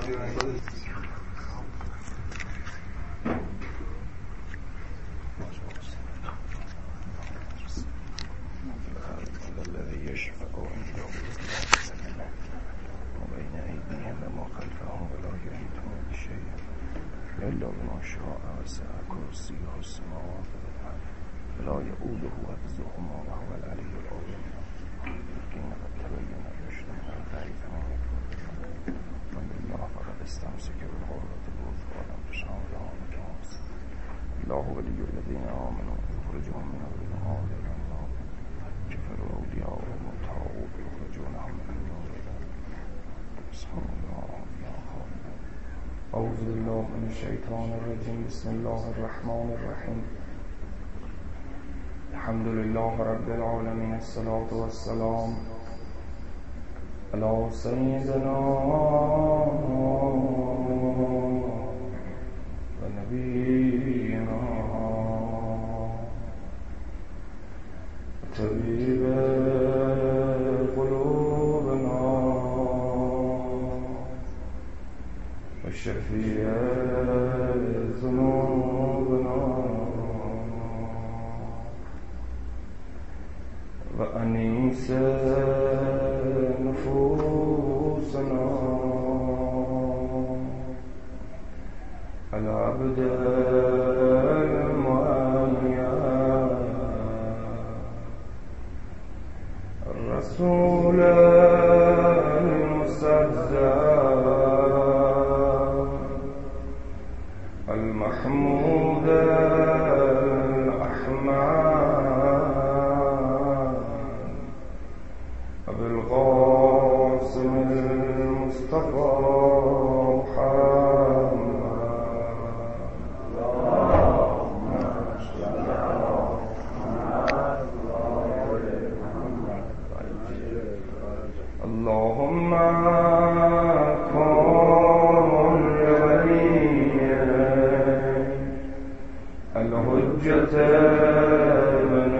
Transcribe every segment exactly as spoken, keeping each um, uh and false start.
إلا بما شاء وسع كرسيه السماوات والأرض ولا يؤوده حفظهما وهو العلي العظيم. إن قد تبين الرشد من الغي فمن يكفر بالله فقد استمسك بالعروة الوثقى لا انفصام لها نفس. الله ولي الذين آمنوا يخرجهم من الظلمات إلى النور كفروا أولياءهم والطاغوت يخرجونهم من النور إلى الظلمات. سبحان الله. أعوذ بالله من الشيطان الرجيم. بسم الله الرحمن الرحيم. الحمد لله رب العالمين. الصلاة والسلام على سيدنا ونبينا طبيب قلوبنا وشفيع ذنوبنا وأنيس نفوسنا العبد المعين الرسول المسجد المحمود الأحمد أبي القاسم المصطفى اللهم الحجة من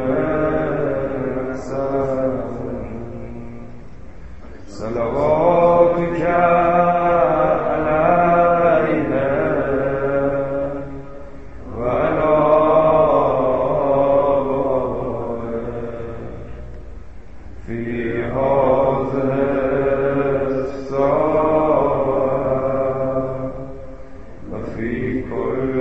الأحسان صلواتك علينا وعلى في هذه الساعة وفي كل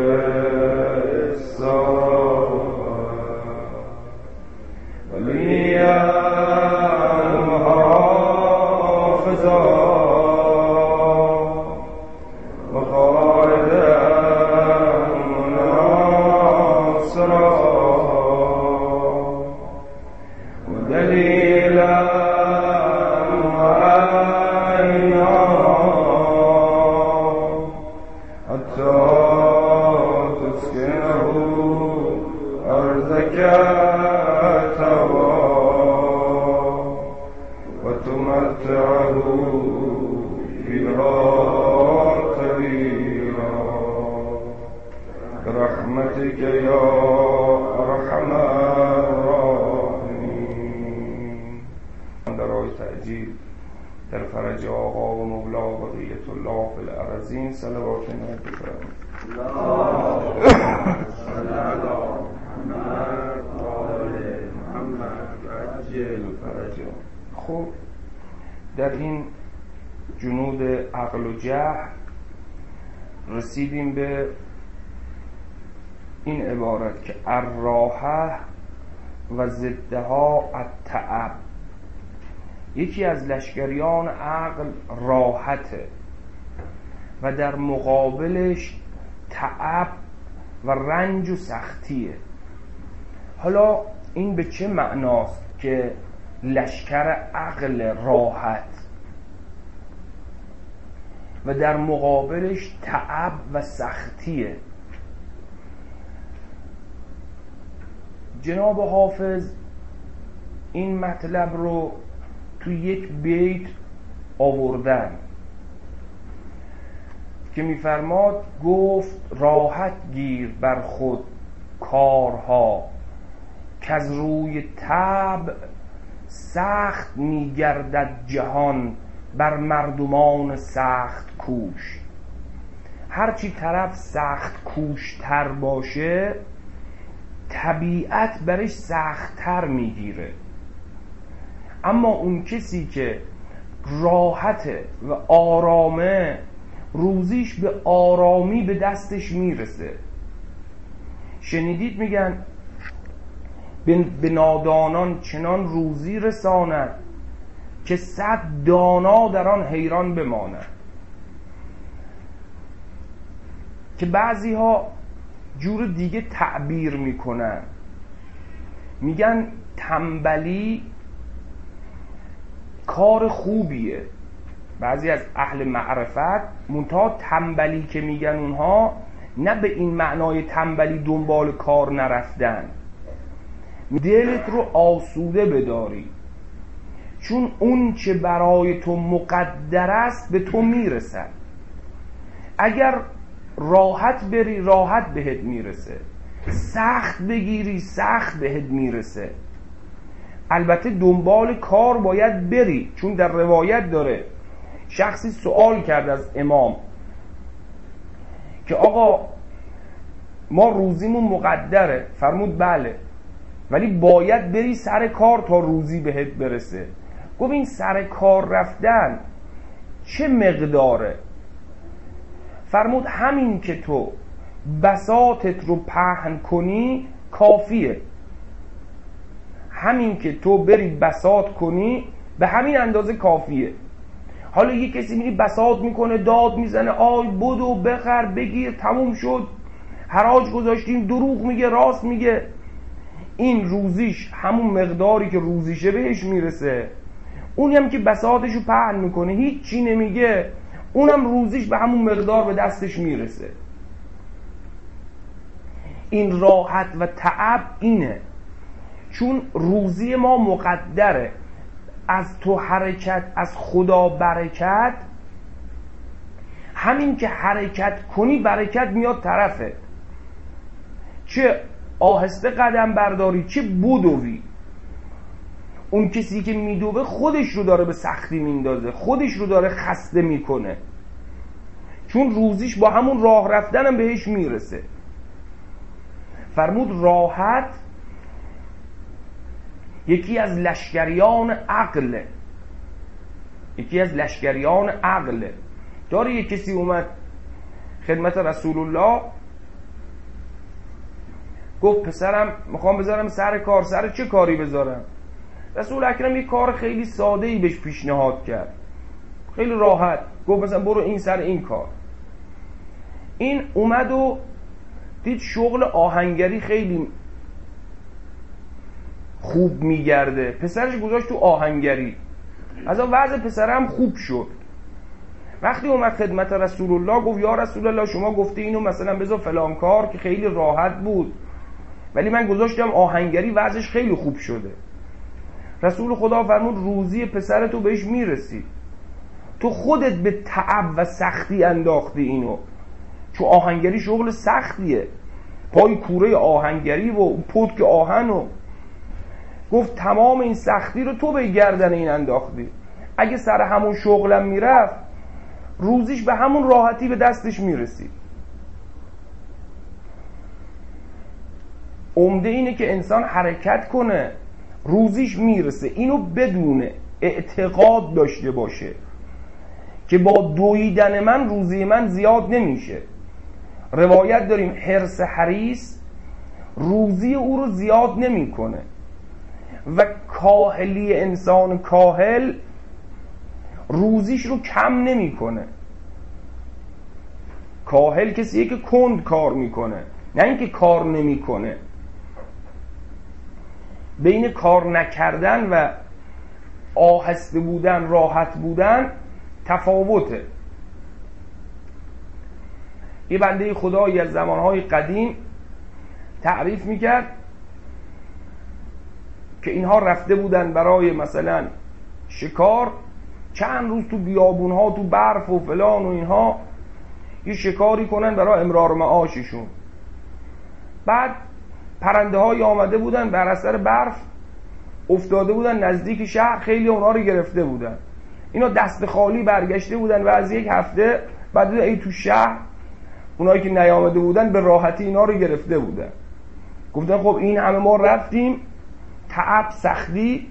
برحمتك يا أرحم الراحمين. برای تعجیل در فرج آقا و مولا بقیت الله فی الارضین صلوات نبی بفرمایید. اللهم صل علی محمد و آل محمد و عجل فرجهم. خب در این جنود عقل و جهل رسیدیم به این عبارت که الراحه و ضدها التعب. یکی از لشکریان عقل راحته و در مقابلش تعب و رنج و سختیه. حالا این به چه معناست که لشکر عقل راحت و در مقابلش تعب و سختیه؟ جناب حافظ این مطلب رو تو یک بیت آوردن که میفرماد گفت راحت گیر بر خود کارها که از روی طبع سخت میگردد جهان بر مردمان سخت کوش. هرچی طرف سخت کوش تر باشه طبیعت برش سخت تر میگیره، اما اون کسی که راحته و آرامه روزیش به آرامی به دستش میرسه. شنیدید میگن به نادانان چنان روزی رساند که صد دانا در آن حیران بماند. که بعضی ها جور دیگه تعبیر میکنن، میگن تنبلی کار خوبیه. بعضی از اهل معرفت منتها تنبلی که میگن اونها نه به این معنای تنبلی دنبال کار نرفتن، دلت رو آسوده بداری، چون اون چه برای تو مقدر است به تو میرسد. اگر راحت بری راحت بهت میرسه، سخت بگیری سخت بهت میرسه. البته دنبال کار باید بری، چون در روایت داره شخصی سوال کرد از امام که آقا ما روزیمون مقدره، فرمود بله، ولی باید بری سر کار تا روزی بهت برسه. گفت این سر کار رفتن چه مقداره؟ فرمود همین که تو بساطت رو پهن کنی کافیه. همین که تو بری بساط کنی به همین اندازه کافیه. حالا یه کسی میری بساط میکنه، داد میزنه، آی بدو بخر بگیر تموم شد، حراج گذاشتیم، دروغ میگه راست میگه، این روزیش همون مقداری که روزیشه بهش میرسه. اونی هم که بساطشو پهن میکنه هیچ چی نمیگه، اونم روزیش به همون مقدار به دستش میرسه. این راحت و تعب اینه، چون روزی ما مقدره. از تو حرکت، از خدا برکت، همین که حرکت کنی برکت میاد طرفت. چه آهسته قدم برداری چه بدوی، اون کسی که میدوه خودش رو داره به سختی میندازه، خودش رو داره خسته میکنه، چون روزیش با همون راه رفتنم بهش میرسه. فرمود راحت یکی از لشکریان عقله، یکی از لشکریان عقله. داره یک کسی اومد خدمت رسول الله، گفت پسرم میخوام بذارم سر کار. سر چه کاری بذارم؟ رسول اکرم یک کار خیلی ساده ای بهش پیشنهاد کرد، خیلی راحت. گفت مثلا برو این سر این کار. این اومد و دید شغل آهنگری خیلی خوب میگرده، پسرش گذاشت تو آهنگری. از اون وضع پسرم خوب شد. وقتی اومد خدمت رسول الله گفت یا رسول الله شما گفته اینو مثلا بذار فلان کار که خیلی راحت بود، ولی من گذاشتم آهنگری وضعش خیلی خوب شده. رسول خدا فرمود روزی پسرتو بهش میرسی، تو خودت به تعب و سختی انداختی اینو، چون آهنگری شغل سختیه، پای کوره آهنگری و پتک آهن و گفت تمام این سختی رو تو به گردن این انداختی. اگه سر همون شغلم میرفت روزیش به همون راحتی به دستش میرسی. عمده اینه که انسان حرکت کنه روزیش میرسه، اینو بدونه، اعتقاد داشته باشه که با دویدن من روزی من زیاد نمیشه. روایت داریم حرص حریص روزی او رو زیاد نمیکنه و کاهلی انسان کاهل روزیش رو کم نمیکنه. کاهل کسیه که کند کار میکنه، نه اینکه کار نمیکنه. بین کار نکردن و آهسته بودن، راحت بودن تفاوته. یه بنده خدایی از زمانهای قدیم تعریف میکرد که اینها رفته بودن برای مثلا شکار، چند روز تو بیابونها تو برف و فلان و اینها یه شکاری کنن برای امرار معاششون. بعد پرنده های آمده بودن بر اثر برف افتاده بودن نزدیک شهر، خیلی اونها رو گرفته بودن. اینا دست خالی برگشته بودن و از یک هفته بعد ای تو شهر اونایی که نیامده بودن به راحتی اینا رو گرفته بودن. گفتن خب این همه ما رفتیم، تعب، سختی.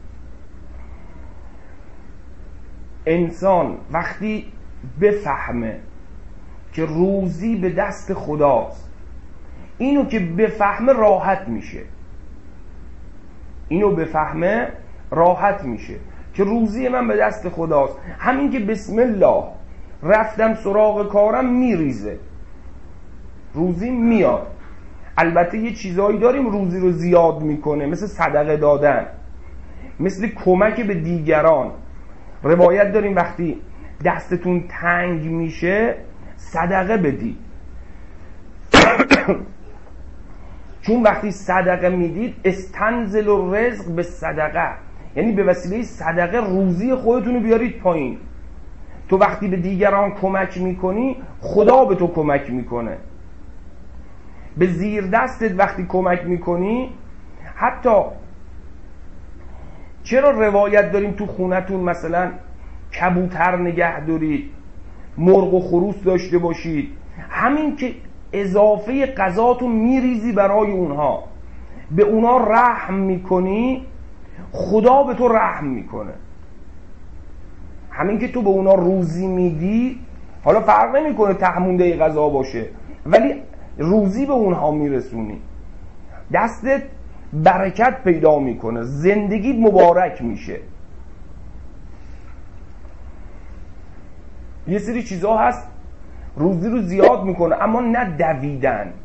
انسان وقتی بفهمه که روزی به دست خداست، اینو که بفهمه راحت میشه. اینو بفهمه راحت میشه که روزی من به دست خداست. همین که بسم الله رفتم سراغ کارم میریزه، روزی میاد. البته یه چیزایی داریم روزی رو زیاد میکنه، مثل صدقه دادن، مثل کمک به دیگران. روایت داریم وقتی دستتون تنگ میشه صدقه بدید چون وقتی صدقه میدید استنزل الرزق به صدقه، یعنی به وسیله صدقه روزی خودتون رو بیارید پایین. تو وقتی به دیگران کمک میکنی خدا به تو کمک میکنه. به زیر دستت وقتی کمک میکنی، حتی چرا روایت داریم تو خونتون مثلا کبوتر نگه دارید، مرغ و خروس داشته باشید، همین که اضافه غذاتون میریزی برای اونها، به اونها رحم میکنی، خدا به تو رحم میکنه. همین که تو به اونها روزی میدی، حالا فرق نمیکنه ته مونده غذا باشه، ولی روزی به اونها میرسونی، دستت برکت پیدا میکنه، زندگی مبارک میشه. یه سری چیزها هست روزی رو زیاد میکنه اما نه دویدن.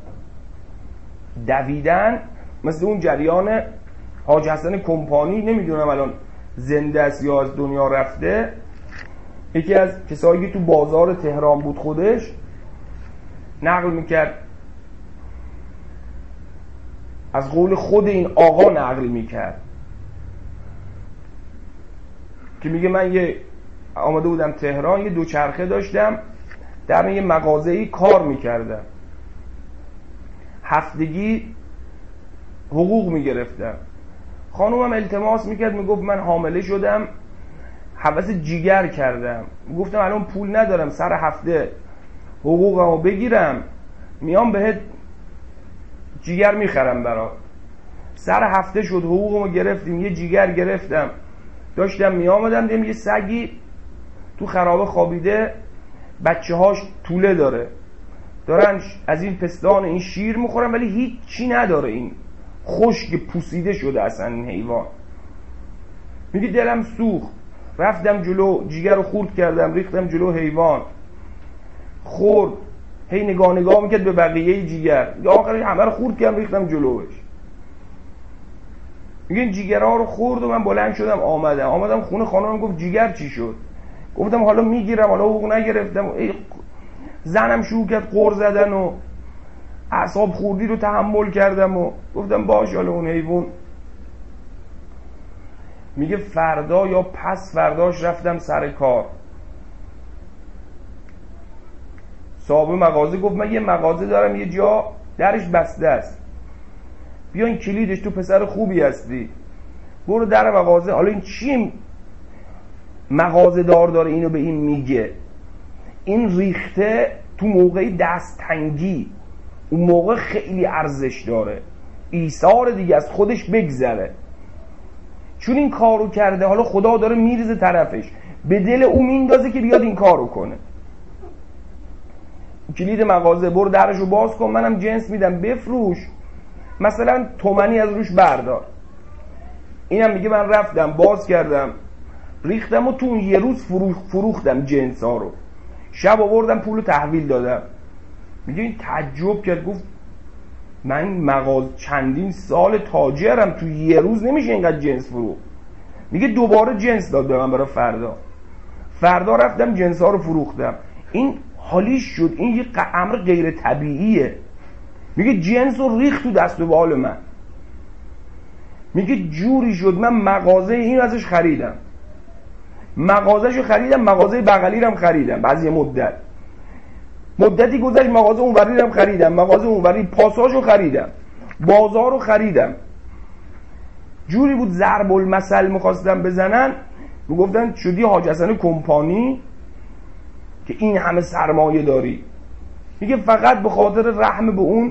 دویدن مثل اون جریان حاج حسن کمپانی، نمیدونم الان زنده است یا از دنیا رفته، یکی از کسایی که تو بازار تهران بود خودش نقل میکرد، از قول خود این آقا نقل میکرد که میگه من یه آمده بودم تهران، یه دوچرخه داشتم، در یه مغازه‌ای کار میکردم، هفتگی حقوق میگرفتم. خانومم التماس میکرد، میگفت من حامله شدم، هوس جیگر کردم. گفتم الان پول ندارم، سر هفته حقوقمو بگیرم میام بهت جیگر میخرم برات. سر هفته شد حقوقمو گرفتیم، یه جیگر گرفتم، داشتم میامدم دیدم یه سگی تو خرابه خوابیده، بچه هاش توله داره، دارن از این پستان این شیر میخورن ولی هیچ چی نداره، این خشک پوسیده شده اصلا این حیوان. میگه دلم سوخت، رفتم جلو، جیگر رو خورد کردم، ریختم جلو حیوان، خورد، هی نگاه نگاه میکرد به بقیه جیگر، آخرش همه رو خورد کردم ریختم جلوش. میگه این جیگرها رو خورد و من بلند شدم آمدم آمدم خونه. خانم گفت جیگر چی شد؟ گفتم حالا میگیرم، حالا حقوق نگرفتم. زنم شروع کرد غر زدن و اعصاب خوردی رو تحمل کردم و گفتم باش حالا اون حیوان. میگه فردا یا پس فرداش رفتم سر کار. صاحب مغازه گفت من یه مغازه دارم یه جا درش بسته است، بیا این کلیدش، تو پسر خوبی هستی، برو در مغازه. حالا این چی مغازه دار داره اینو به این میگه؟ این ریخته تو موقعی دست تنگی، اون موقع خیلی ارزش داره، ایثار دیگه از خودش بگذره. چون این کارو کرده حالا خدا داره میریزه طرفش، به دل اون میندازه که بیاد این کارو کنه. کلید مغازه، برو درشو باز کن، منم جنس میدم بفروش، مثلا تومنی از روش بردار. اینم میگه من رفتم باز کردم ریختم و تو اون یه روز فروخ فروختم جنس ها رو، شب آوردم پولو تحویل دادم. میگه این تعجب کرد، گفت من مغازه چندین سال تاجرم، تو یه روز نمیشه اینقدر جنس فروخت. میگه دوباره جنس داد به من برای فردا، فردا رفتم جنس ها رو فروختم. این حالیش شد، این یه امر غیر طبیعیه. میگه جنس رو ریخت تو دست و بال من. میگه جوری شد من مغازه این ازش خریدم، مغازهشو خریدم، مغازه بغلی رو هم خریدم. بعضی مدت مدتی گذشت مغازه اونوری رو هم خریدم، مغازه اونوری پاساژو خریدم، بازارو خریدم. جوری بود ضرب المثل می‌خواستم بزنن، میگفتن شدی حاج حسن کمپانی که این همه سرمایه داری. میگه فقط به خاطر رحم به اون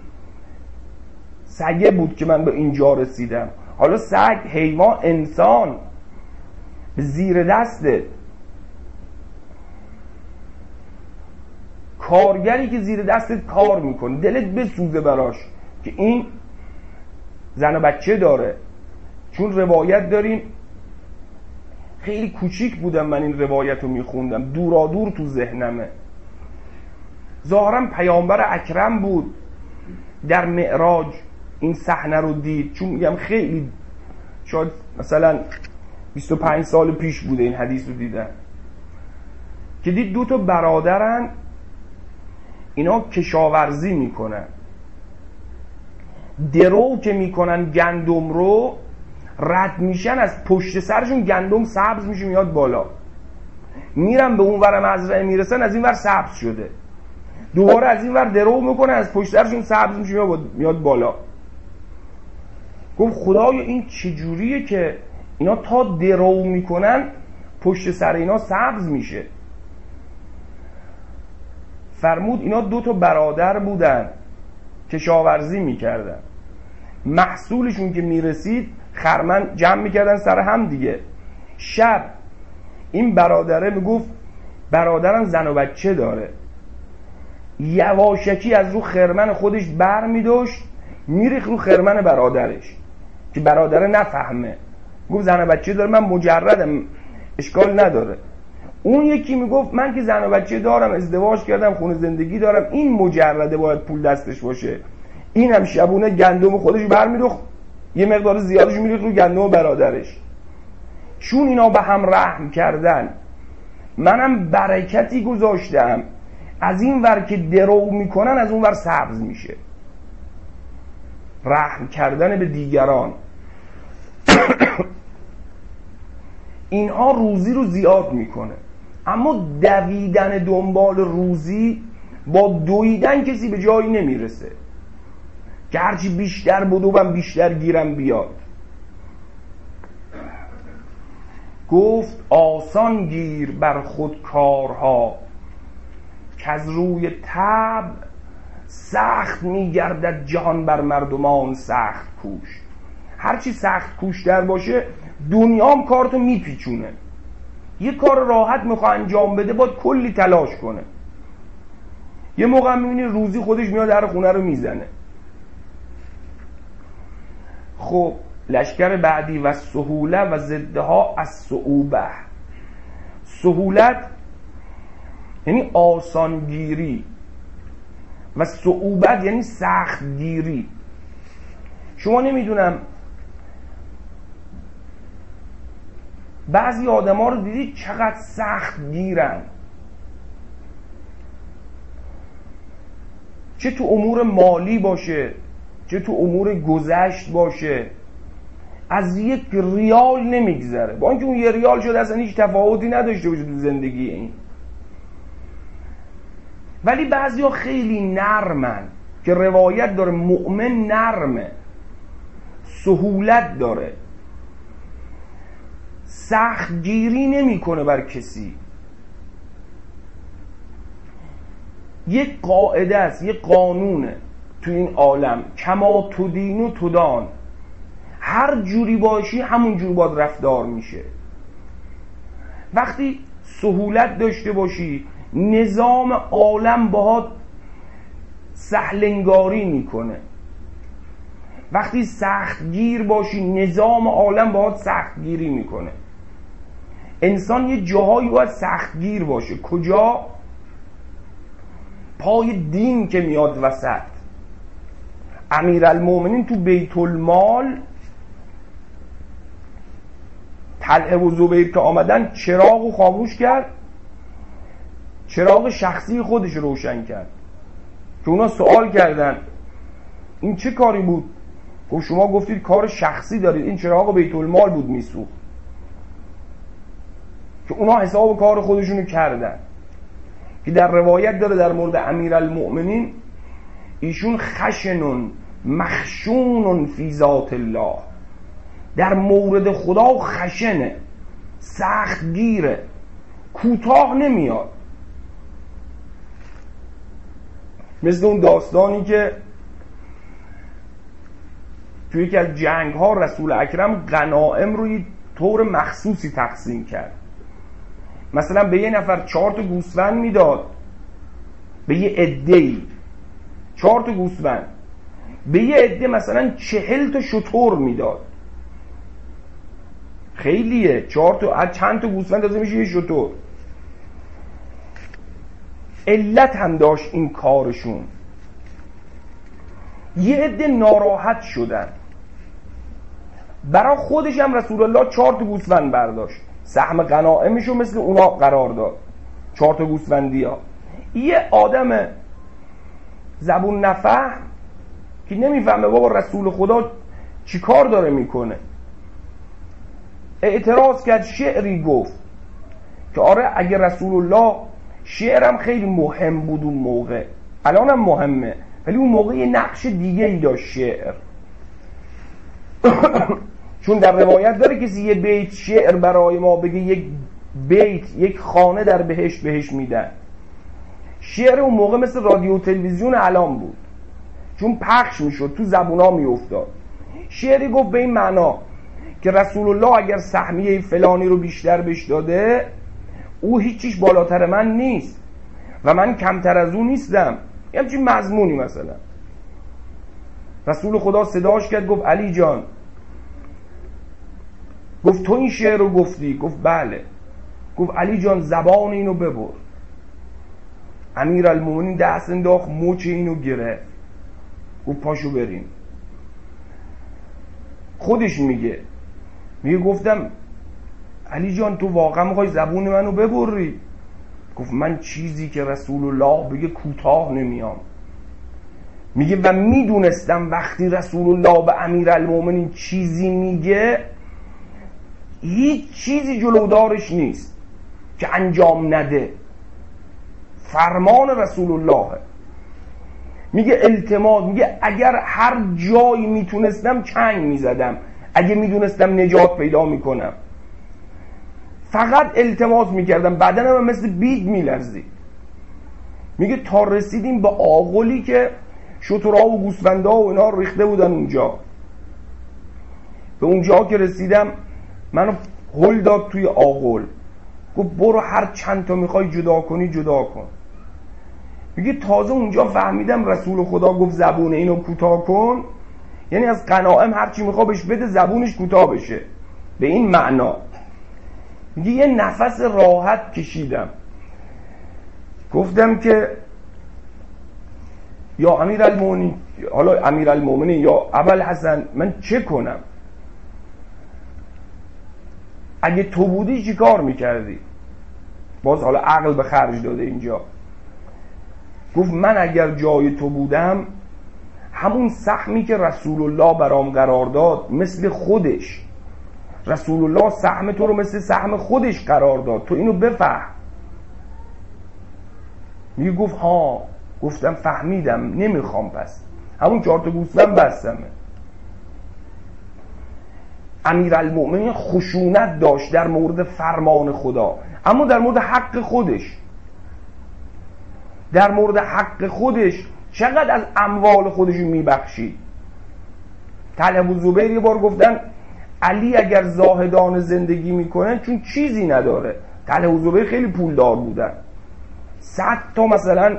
سگه بود که من به اینجا رسیدم. حالا سگ، حیوان، انسان زیر دسته، کارگری که زیر دستت کار میکنه دلت بسوزه براش که این زن و بچه داره. چون روایت داریم، خیلی کوچیک بودم من این روایت رو میخوندم، دورا دور تو ذهنمه. ظاهرا پیامبر اکرم بود در معراج این صحنه رو دید، چون میگم خیلی شاید مثلا بیست و پنج سال پیش بوده این حدیث رو دیدن، که دید دو تا برادرن اینا کشاورزی میکنن، درو که میکنن گندم رو رد میشن، از پشت سرشون گندم سبز میشه میاد بالا، میرن به اون ور مزرعه میرسن از این ور سبز شده، دوباره از این ور درو میکنن از پشت سرشون سبز میشه میاد بالا. گفت خدایا این چجوریه که اینا تا درو میکنن پشت سر اینا سبز میشه؟ فرمود اینا دو تا برادر بودن کشاورزی میکردن، محصولشون که میرسید خرمن جمع میکردن سر هم دیگه. شب این برادره میگفت برادرم زن و بچه داره، یواشکی از رو خرمن خودش بر میداشت میریخ رو خرمن برادرش که برادره نفهمه. گفت زن و بچه داره، من مجردم، اشکال نداره. اون یکی میگفت من که زن و بچه دارم، ازدواج کردم، خونه زندگی دارم، این مجرده باید پول دستش باشه. این هم شبونه گندم خودش برمیدوخت یه مقدار زیادش میریخت رو گندم برادرش. چون اینا به هم رحم کردن منم برکتی گذاشتم، از این ور که درو میکنن از اون ور سبز میشه. رحم کردن به دیگران. اینها روزی رو زیاد میکنه، اما دویدن دنبال روزی با دویدن کسی به جایی نمیرسه که هرچی بیشتر بدوم بیشتر گیرم بیاد. گفت آسان گیر بر خود کارها که از روی طبع سخت میگردد جهان بر مردمان سخت کوش. هرچی سخت کوش در باشه دنیام کارتو میپیچونه. یه کار راحت میخواه انجام بده باید کلی تلاش کنه. یه موقع میبینی روزی خودش میاد در خونه رو میزنه. خب لشکر بعدی و سهوله و ضدها از صعوبه. سهولت یعنی آسانگیری و صعوبت یعنی سختگیری. شما نمیدونم بعضی آدم ها رو دیدید چقدر سخت گیرن، چه تو امور مالی باشه چه تو امور گذشت باشه، از یک ریال نمیگذره، با اینکه اون یه ریال شده اصلا هیچ تفاوتی نداشته باشه تو زندگی این. ولی بعضی ها خیلی نرمن که روایت داره مؤمن نرمه، سهولت داره، سخت گیری نمی کنه بر کسی. یک قاعده است، یک قانونه تو این عالم، کما تدین و تدان، هر جوری باشی همون جور باید رفتار میشه. وقتی سهولت داشته باشی نظام عالم باهات سهلنگاری میکنه، وقتی سختگیر باشی نظام عالم باهات سختگیری میکنه. انسان یه جاهایی باید سختگیر باشه. کجا؟ پای دین که میاد وسط. امیرالمومنین تو بیت المال طلحه و زبیر که آمدن چراغ رو خاموش کرد، چراغ شخصی خودش روشن کرد. که اونا سوال کردن این چه کاری بود؟ خب شما گفتید کار شخصی دارید، این چراغ بیت المال بود میسوخت. که اونا حساب کار خودشونو کردن. که در روایت داره در مورد امیرالمؤمنین ایشون خشنون مخشونون فی ذات الله، در مورد خدا خشنه، سخت گیره، کوتاه نمیاد. مثل اون داستانی که توی یکی از جنگ ها رسول اکرم غنائم روی طور مخصوصی تقسیم کرد. مثلا به یه نفر چهار تا گوسفند میداد، به یه عده‌ای چهار تا گوسفند، به یه عده مثلا چهل تا شتر میداد. خیلیه، چهار تا از چند تا گوسفند داده میشه یه شتر. علت هم داشت این کارشون. یه عده ناراحت شدن، برای خودش هم رسول الله چهار تا گوسفند برداشت، سهم غنائمشو مثل اونا قرار داد، چهار تا گوسفندی ها. یه آدم زبون نفهم که نمیفهمه بابا رسول خدا چی کار داره میکنه، اعتراض کرد، شعری گفت که آره اگه رسول الله، شعرم خیلی مهم بود اون موقع، الانم مهمه، ولی اون موقع یه نقش دیگه ای داشت شعر. چون در روایت داره کسی یه بیت شعر برای ما بگه، یک بیت، یک خانه در بهشت بهش میدن. شعر اون موقع مثل رادیو تلویزیون الان بود، چون پخش میشد، تو زبونا میافتاد. شعری گفت به این معنا که رسول الله اگر سهمیه فلانی رو بیشتر بهش داده، او هیچیش بالاتر من نیست و من کمتر از او نیستم. یه همچین مضمونی. مثلا رسول خدا صداش کرد، گفت علی جان، گفت تو این شعر رو گفتی؟ گفت بله. گفت علی جان زبان اینو ببر. امیرالمومنین دست انداخت، مچ اینو گرفت، گفت پاشو بریم. خودش میگه میگه گفتم علی جان تو واقعا میخوای زبون منو ببری؟ گفت من چیزی که رسول الله بگه کوتاه نمیام. میگه و میدونستم وقتی رسول الله به امیرالمومنین چیزی میگه، هیچ چیزی جلودارش نیست که انجام نده، فرمان رسول الله. میگه التماس، میگه اگر هر جایی میتونستم چنگ میزدم، اگه میدونستم نجات پیدا میکنم، فقط التماس میکردم، بدنم مثل بید میلرزید. میگه تا رسیدیم به آغلی که شترها و گوسفندها و اینا ریخته بودن اونجا. به اونجا که رسیدم منو هل داد توی آغل، گفت برو هر چند تا میخوای جدا کنی جدا کن. میگه تازه اونجا فهمیدم رسول خدا گفت زبون اینو کوتاه کن، یعنی از غنائم هر چی میخواد بهش بده، زبونش کوتاه بشه، به این معنا. میگه یه نفس راحت کشیدم، گفتم که یا امیرالمومنین، حالا امیرالمومنین یا ابوالحسن، من چه کنم؟ اگه تو بودی چی کار میکردی؟ باز حالا عقل به خرج داده اینجا. گفت من اگر جای تو بودم، همون سهمی که رسول الله برام قرار داد مثل خودش، رسول الله سهم تو رو مثل سهم خودش قرار داد، تو اینو بفهم. میگه گفت ها. گفتم فهمیدم، نمیخوام، پس همون چهار تا گوسفند بستمه. امیرالمومنین خشونت داشت در مورد فرمان خدا، اما در مورد حق خودش، در مورد حق خودش چقدر از اموال خودشو میبخشید. طلحه و زبیر یه بار گفتن علی اگر زاهدان زندگی میکنه چون چیزی نداره. طلحه و زبیر خیلی پولدار بودن، صد تا مثلا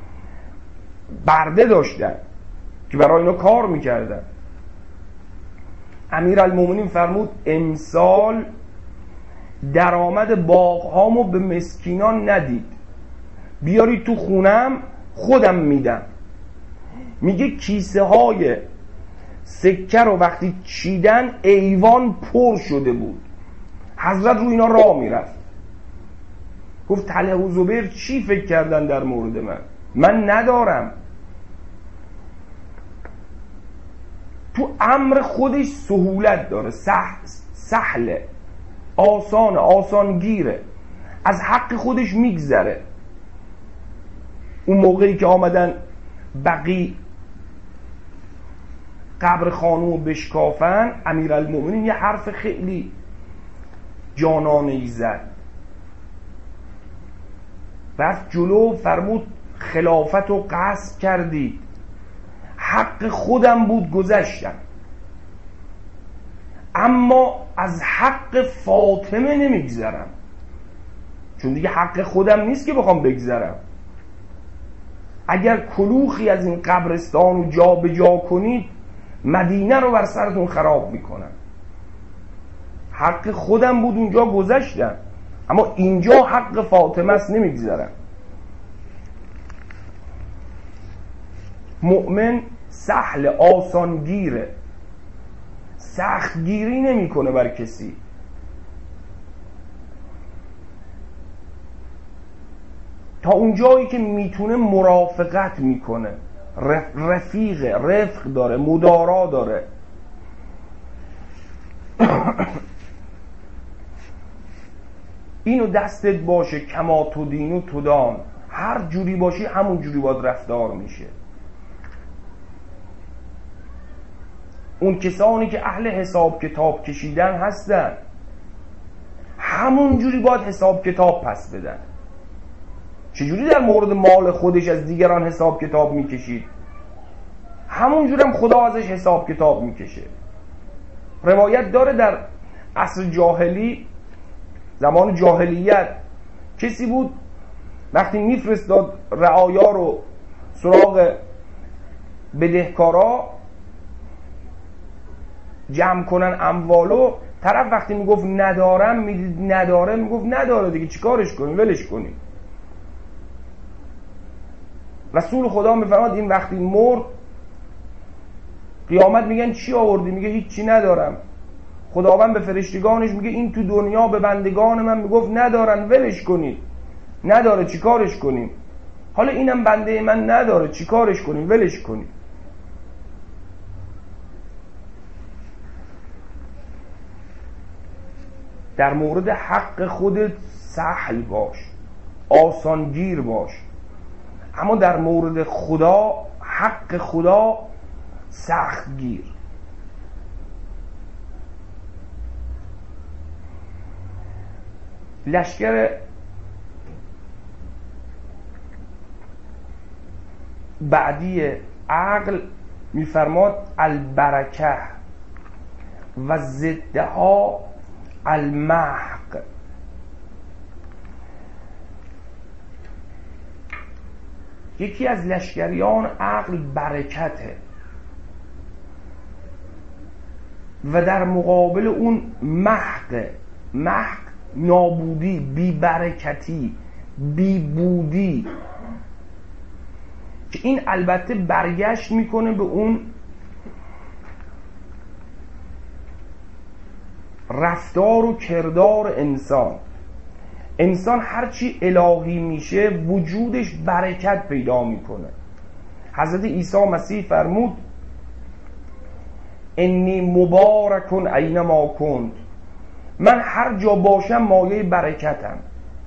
برده داشتن که برای اینا کار میکردن. امیرالمومنین فرمود امسال درآمد باغهامو به مسکینان ندید، بیارید تو خونم خودم میدم. میگه کیسه های سکه رو وقتی چیدن ایوان پر شده بود، حضرت رو اینا راه میرفت. گفت طلحه و زبیر چی فکر کردن در مورد من؟ من ندارم. تو امر خودش سهولت داره، سهله، آسانه، آسانگیره، از حق خودش میگذره. اون موقعی که آمدن بقی قبر خانوم بشکافن، امیرالمومنین یه حرف خیلی جانان ایزد. رفت جلو فرمود خلافت رو غصب کردید، حق خودم بود گذشتم، اما از حق فاطمه نمیگذرم، چون دیگه حق خودم نیست که بخوام بگذرم. اگر کلوخی از این قبرستان رو جا به جا کنید مدینه رو بر سرتون خراب میکنم. حق خودم بود اونجا گذشتم، اما اینجا حق فاطمه است نمیگذرم. مؤمن سهل آسانگیره، سختگیری نمیکنه بر کسی. تا اونجایی که میتونه مرافقت میکنه، رفیقه، رفق داره، مدارا داره. اینو دستت باشه کما تو دین و تو دان، هر جوری باشی همون جوری باید رفتار میشه. اون کسانی که اهل حساب کتاب کشیدن هستن همون جوری باید حساب کتاب پس بدن. چجوری در مورد مال خودش از دیگران حساب کتاب میکشید، همون جوری هم خدا ازش حساب کتاب میکشه. روایت داره در عصر جاهلی، زمان جاهلیت، کسی بود وقتی میفرستاد رعایا رو سراغ بدهکارا جمع کنن اموالو، طرف وقتی میگفت ندارم، میدید نداره، میگفت نداره دیگه چیکارش کنیم، ولش کنیم. رسول خدا میفرماد این وقتی مرد قیامت میگن چی آوردی؟ میگه هیچی ندارم. خداوند به فرشتگانش میگه این تو دنیا به بندگان من میگفت ندارن، ولش کنید. نداره چیکارش کنیم؟ حالا اینم بنده من نداره چیکارش کنیم؟ ولش کنیم. در مورد حق خودت سهل باش، آسانگیر باش، اما در مورد خدا، حق خدا سخت گیر. لشکر بعدی عقل میفرماد البرکه و ضدها المحق. یکی از لشکریان عقل برکته و در مقابل اون محق. محق نابودی، بی برکتی، بی بودی، که این البته برگشت میکنه به اون رفتار و کردار انسان. انسان هرچی الهی میشه وجودش برکت پیدا میکنه. حضرت عیسی مسیح فرمود انی مبارکن اینما کنت، من هر جا باشم مایه برکتم.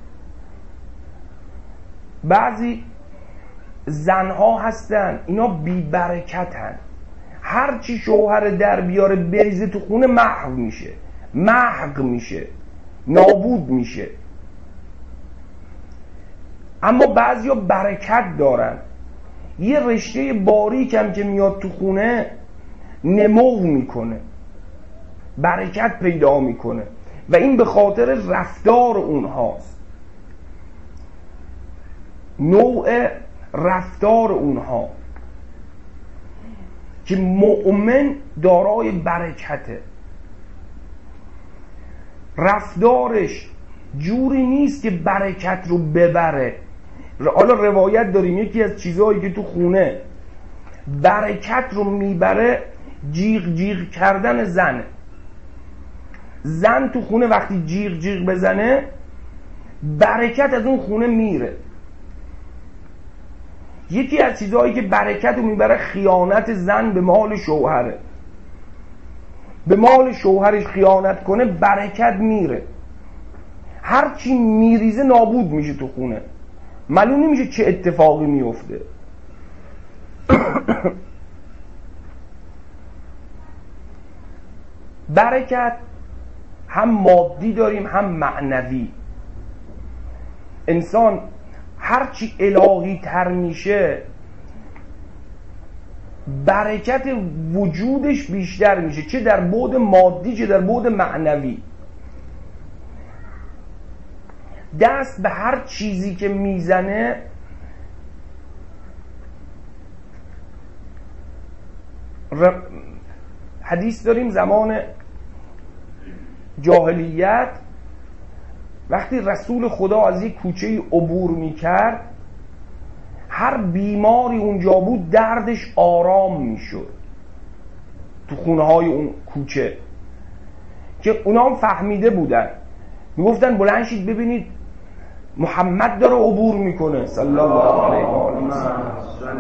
بعضی زنها هستن اینا بی برکتن، هرچی شوهر در بیاره بریزه تو خونه محو میشه، محق میشه، نابود میشه. اما بعضیا برکت دارن، یه رشته باریک هم که میاد تو خونه نمو میکنه، برکت پیدا میکنه و این به خاطر رفتار اونهاست، نوع رفتار اونها که مؤمن دارای برکته. رفتارش جوری نیست که برکت رو ببره. حالا روایت داریم یکی از چیزهایی که تو خونه برکت رو میبره جیغ جیغ کردن زنه. زن تو خونه وقتی جیغ جیغ بزنه برکت از اون خونه میره. یکی از چیزهایی که برکت رو میبره خیانت زن به مال شوهره. به مال شوهرش خیانت کنه برکت میره، هرچی میریزه نابود میشه تو خونه، معلوم نمیشه چه اتفاقی میفته. برکت هم مادی داریم هم معنوی. انسان هرچی الهی تر میشه برکت وجودش بیشتر میشه، چه در بعد مادی چه در بعد معنوی. دست به هر چیزی که میزنه ر... حدیث داریم زمان جاهلیت وقتی رسول خدا از یک کوچه عبور میکرد هر بیماری اونجا بود دردش آرام میشد تو خونه های اون کوچه، که اونا هم فهمیده بودن. میگفتن بلند شید ببینید محمد داره عبور میکنه صلی الله علیه و آله و سلم.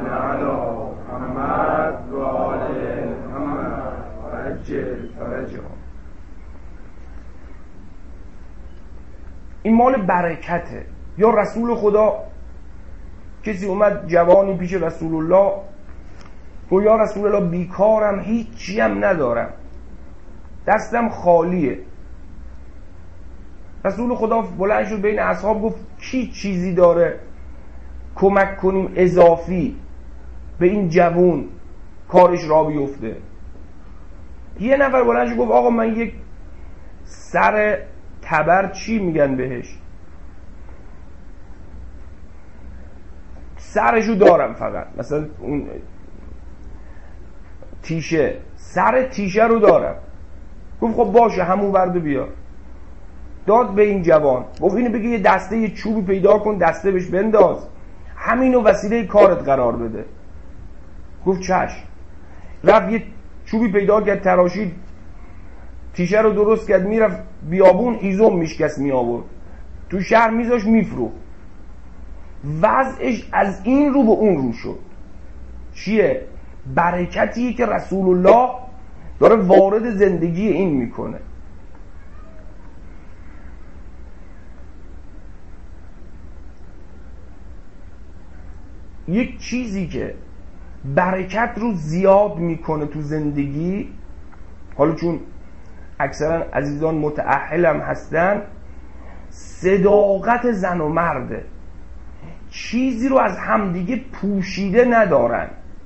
محمد و آل محمد فرجل فرجهم. این مال برکته. یا رسول خدا، کسی اومد جوانی پیش رسول الله گفت یا رسول الله بیکارم، هیچی هم ندارم، دستم خالیه. رسول خدا بلند شد بین اصحاب گفت کی چیزی داره کمک کنیم اضافی به این جوون کارش را بیفته؟ یه نفر بلند شد گفت آقا من یک سر تبر، چی میگن بهش، سرشو دارم فقط، مثلا اون تیشه، سر تیشه رو دارم. گفت خب باشه همون برده بیا. داد به این جوان، گفت اینو بگی یه دسته یه چوبی پیدا کن دسته بهش بنداز، همینو وسیله کارت قرار بده. گفت چشم. رفت یه چوبی پیدا کرد تراشید، تیشه رو درست کرد، میرفت بیابون هیزم میشکست می آورد تو شهر میذاش میفروخت. وضعش از این رو به اون رو شد. چیه؟ برکتیه که رسول الله داره وارد زندگی این میکنه. یک چیزی که برکت رو زیاد میکنه تو زندگی، حالا چون اکثرا عزیزان متأهل هم هستن، صداقت زن و مرده. چیزی رو از همدیگه پوشیده ندارن.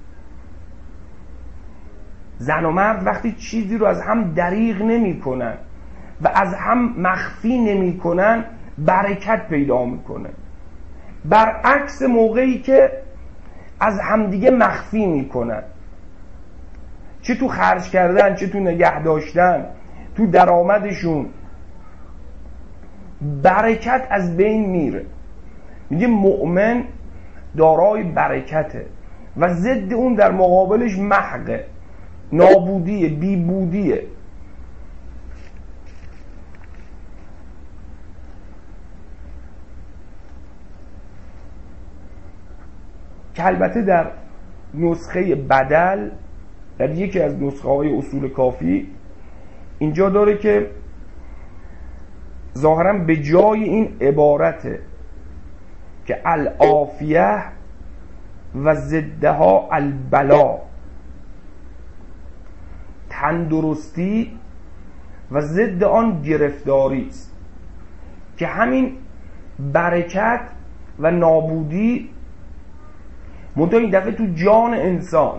زن و مرد وقتی چیزی رو از هم دریغ نمی کنن و از هم مخفی نمی کنن برکت پیدا میکنه. برعکس موقعی که از همدیگه مخفی میکنن، چه تو خرج کردن چه تو نگه داشتن، تو درآمدشون، برکت از بین میره. میگه مؤمن دارای برکته و ضد اون در مقابلش محقه، نابودیه، بیبودیه. که البته در نسخه بدل، در یکی از نسخه های اصول کافی اینجا داره که ظاهرا به جای این عبارته که العافیه و ضدها البلا، تندرستی و ضد آن گرفتاری است، که همین برکت و نابودی منتها این دفعه تو جان انسان.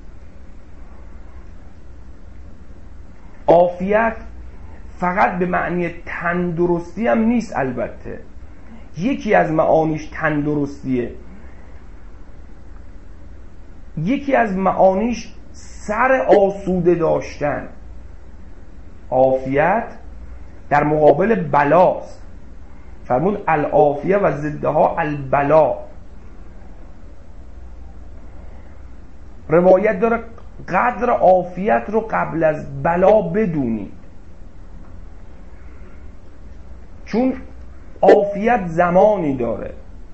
عافیت فقط به معنی تندرستی هم نیست، البته یکی از معانیش تندرستیه، یکی از معانیش سر آسوده داشتن. عافیت در مقابل بلاست، فرمود العافیه و ضدها البلا. روایت داره قدر عافیت رو قبل از بلا بدونید، چون عافیت زمانی داره.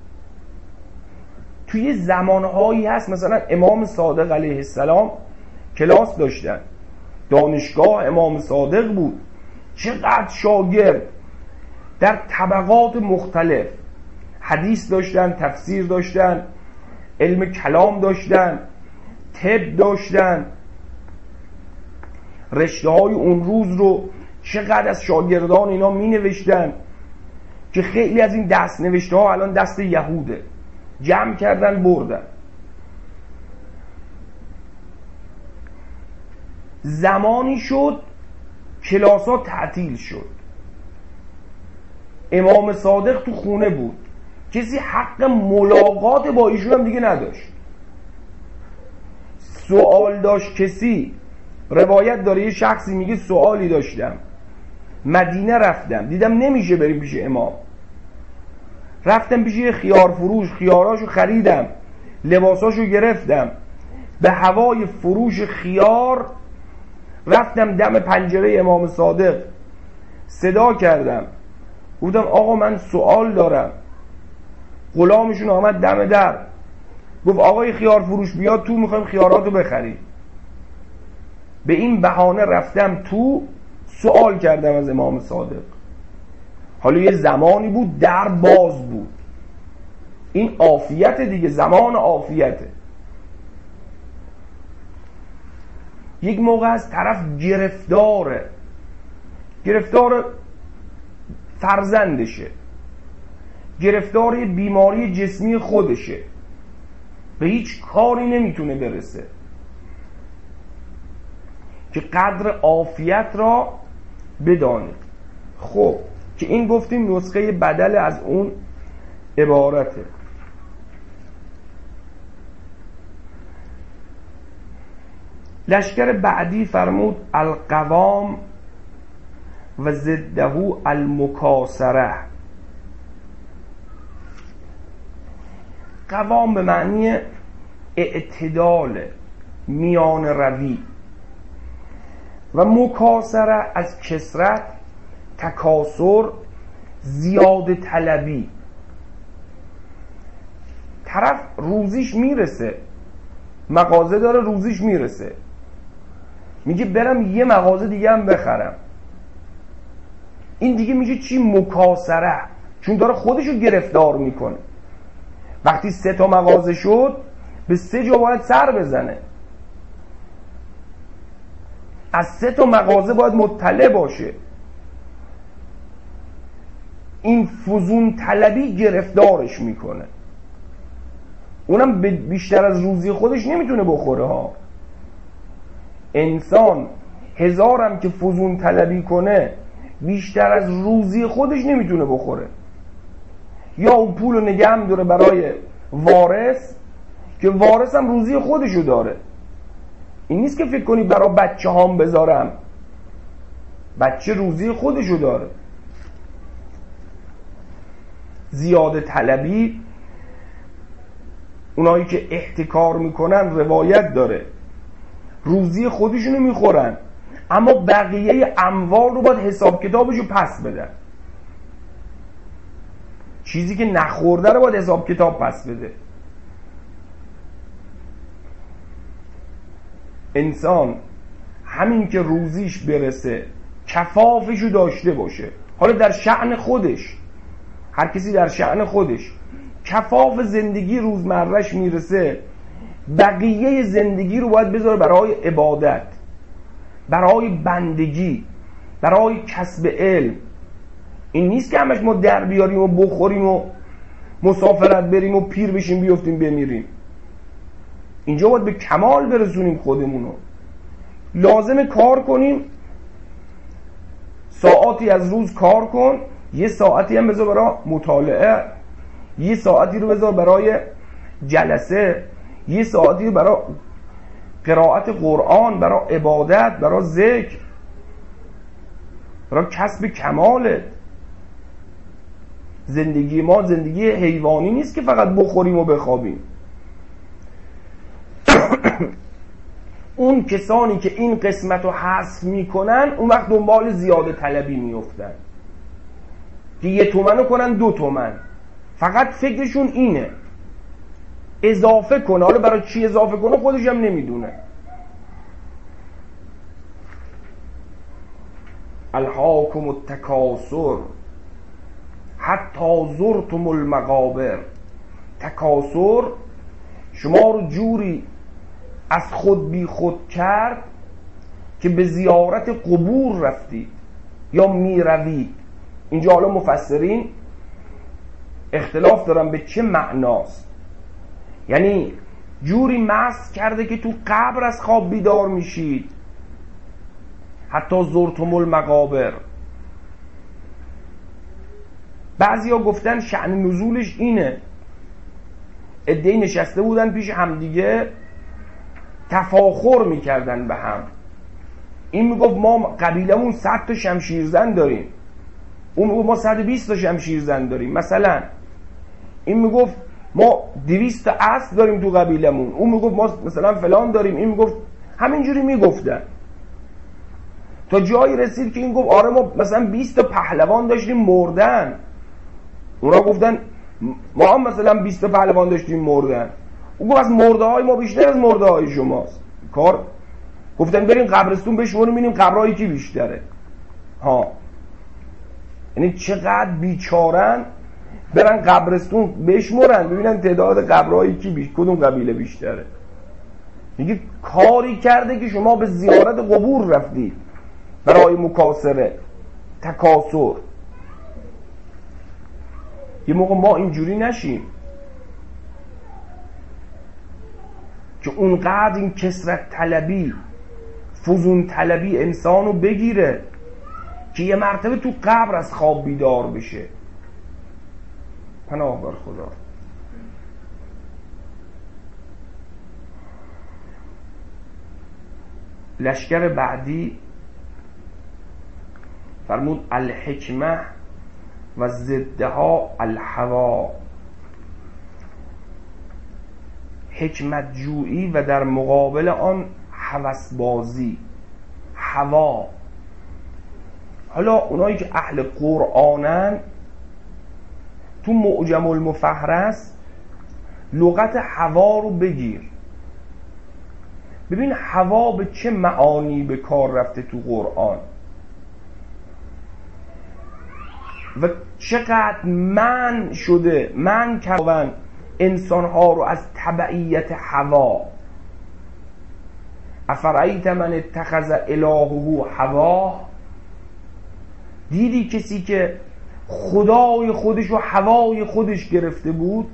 توی زمانهایی هست، مثلا امام صادق علیه السلام کلاس داشتن، دانشگاه امام صادق بود، چقدر شاگرد در طبقات مختلف، حدیث داشتن، تفسیر داشتن، علم کلام داشتن، طب داشتن، رشته های اون روز رو چقدر از شاگردان اینا می نوشتن که خیلی از این دست نوشته ها الان دست یهوده، جمع کردن بردن. زمانی شد کلاس ها تعطیل شد، امام صادق تو خونه بود، کسی حق ملاقات با ایشون هم دیگه نداشت. سوال داشت کسی، روایت داره یه شخصی میگه سوالی داشتم، مدینه رفتم دیدم نمیشه بریم پیش امام، رفتم پیش یه خیار فروش، خیاراشو خریدم، لباساشو گرفتم، به هوای فروش خیار رفتم دم پنجره امام صادق، صدا کردم، گفتم آقا من سوال دارم. غلامشون آمد دم در، گفت آقای خیار فروش بیاد تو، میخوایم خیاراتو بخریم. به این بهانه رفتم تو، سوال کردم از امام صادق. حالا یه زمانی بود در باز بود، این عافیت دیگه، زمان عافیته. یک موقع از طرف گرفتاره، گرفتار فرزندشه، گرفتار بیماری جسمی خودشه، به هیچ کاری نمیتونه برسه، که قدر عافیت را بدانید. خب که این گفتیم نسخه بدل از اون عبارته. لشکر بعدی فرمود القوام و ضده المکاسره. قوام به معنی اعتدال، میان روی، و مکاسره از کسرت، تکاسر، زیاده طلبی. طرف روزیش میرسه، مغازه داره روزیش میرسه، میگه برم یه مغازه دیگه هم بخرم. این دیگه میشه چی؟ مکاسره، چون داره خودشو گرفتار میکنه. وقتی سه تا مغازه شد به سه جا باید سر بزنه، از سه تا مغازه باید مطلع باشه. این فزون طلبی گرفتارش میکنه، اونم بیشتر از روزی خودش نمیتونه بخوره ها. انسان هزارم که فزون طلبی کنه بیشتر از روزی خودش نمیتونه بخوره. یا اون پولو نگه می‌داره برای وارث که وارث هم روزی خودشو داره. این نیست که فکر کنی برای بچه هام بذارم، بچه روزی خودشو داره. زیاده طلبی، اونایی که احتکار میکنن روایت داره روزی خودشونو میخورن، اما بقیه اموال رو باید حساب کتابشو پس بدن. چیزی که نخورده رو باید حساب کتاب پس بده. انسان همین که روزیش برسه کفافشو داشته باشه، حالا در شأن خودش، هر کسی در شأن خودش کفاف زندگی روزمرهش میرسه، بقیه زندگی رو باید بذاره برای عبادت، برای بندگی، برای کسب علم. این نیست که همش ما در بیاریم و بخوریم و مسافرت بریم و پیر بشیم بیفتیم بمیریم. اینجا باید به کمال برسونیم خودمونو. لازمه کار کنیم، ساعتی از روز کار کن، یه ساعتی هم بذار برای مطالعه، یه ساعتی رو بذار برای جلسه، یه ساعتی رو برای قرائت قرآن، برای عبادت، برای ذکر، برای کسب کمالت. زندگی ما زندگی حیوانی نیست که فقط بخوریم و بخوابیم. اون کسانی که این قسمت رو حذف میکنن اون وقت دنبال زیاده طلبی میفتن که یه تومن رو کنن دو تومن، فقط فکرشون اینه اضافه کنه. حالا برای چی اضافه کنه خودش هم نمیدونه. الهاکم التکاثر حتی زرتم المقابر. تکاثر شما رو جوری از خود بی خود کرد که به زیارت قبور رفتی. یا میروید. اینجا حالا مفسرین اختلاف دارن به چه معناست. یعنی جوری مست کرده که تو قبر از خواب بیدار میشید، حتی زرتم المقابر. بعضیا گفتن شأن نزولش اینه، عده‌ای نشسته بودن پیش همدیگه تفاخر میکردن به هم. این میگفت ما قبیلمون صد تا شمشیرزن داریم، اون میگفت ما صد و بیست تا شمشیرزن داریم مثلا. این میگفت ما دویست تا اسب داریم تو قبیلمون، اون میگفت ما مثلا فلان داریم، این میگفت. همینجوری میگفتن تا جایی رسید که این گفت آره ما مثلا بیست تا پهلوان داشتیم مردن. اونا گفتن ما هم مثلا بیست تا پهلوان داشتیم مردن. اون گفت از مرده های ما بیشتر از مرده های شماست. کار گفتن بریم قبرستون بشمونیم ببینیم قبرهای کی بیشتره. ها یعنی چقدر بیچارن، برن قبرستون بشمرن ببینن تعداد قبرهای کی بیش کدوم قبیله بیشتره. میگه کاری کرده که شما به زیارت قبور رفتید برای مکاسره تکاسر. یه موقع ما اینجوری نشیم که اونقدر این کثرت طلبی فزون طلبی انسانو بگیره که یه مرتبه تو قبر از خواب بیدار بشه. پناه بر خدا. لشکر بعدی فرمود الحکمه و ضدها الهوا. حکمت جویی و در مقابل آن هوس بازی، هوا. حالا اونایی که اهل قرآنن تو معجم المفهرس لغت هوا رو بگیر، ببین هوا به چه معانی به کار رفته تو قرآن و چقدر من شده من کردن انسانها رو از تبعیت هوا. افرایت من اتخذ الهه هوا، دیدی کسی که خدای خودش و هوای خودش گرفته بود؟